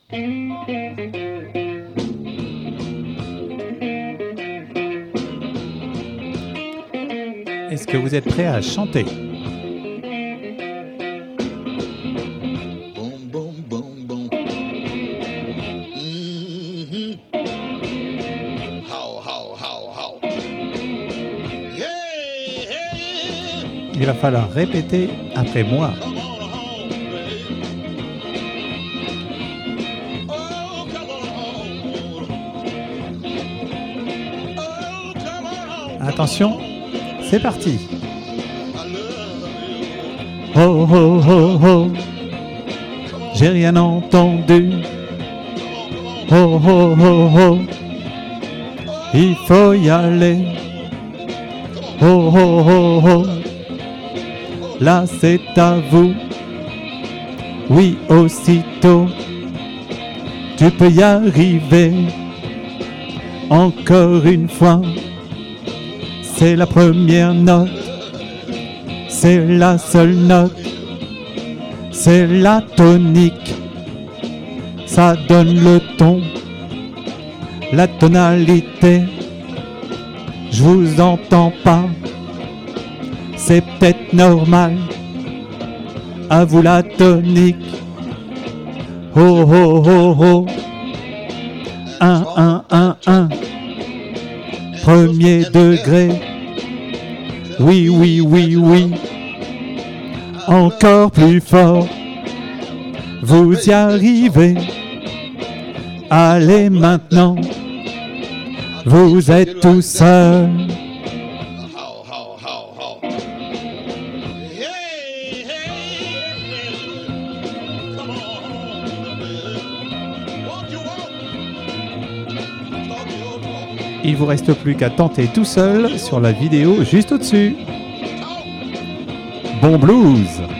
Est-ce que vous êtes prêts à chanter? Il va falloir répéter après moi. Attention, c'est parti. Oh oh oh oh, j'ai rien entendu. Oh oh oh oh, il faut y aller. Oh oh oh oh, là c'est à vous. Oui, aussitôt, tu peux y arriver. Encore une fois, c'est la première note, c'est la seule note, c'est la tonique. Ça donne le ton, la tonalité. Je vous entends pas, c'est peut-être normal. À vous la tonique. Oh oh oh oh. 1 1 1 1. Premier degré. Oui oui oui oui. Encore plus fort. Vous y arrivez. Allez maintenant. Vous êtes tout seul. Il vous reste plus qu'à tenter tout seul sur la vidéo juste au-dessus. Bon blues!